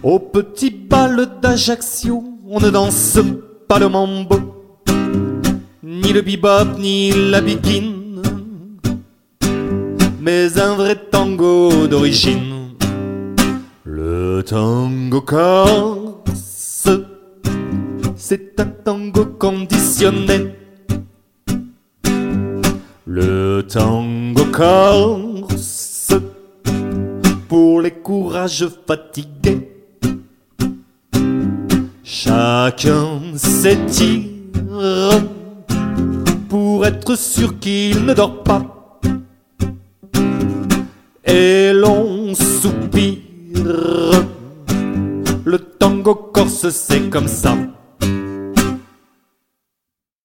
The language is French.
Au petit bal d'Ajaccio, on ne danse pas le mambo, ni le bebop, ni la biguine, mais un vrai tango d'origine. Le tango corse, c'est un tango conditionné. Le tango corse, pour les courages fatigués. Chacun s'étire pour être sûr qu'il ne dort pas, et l'on soupire. Le tango corse, c'est comme ça.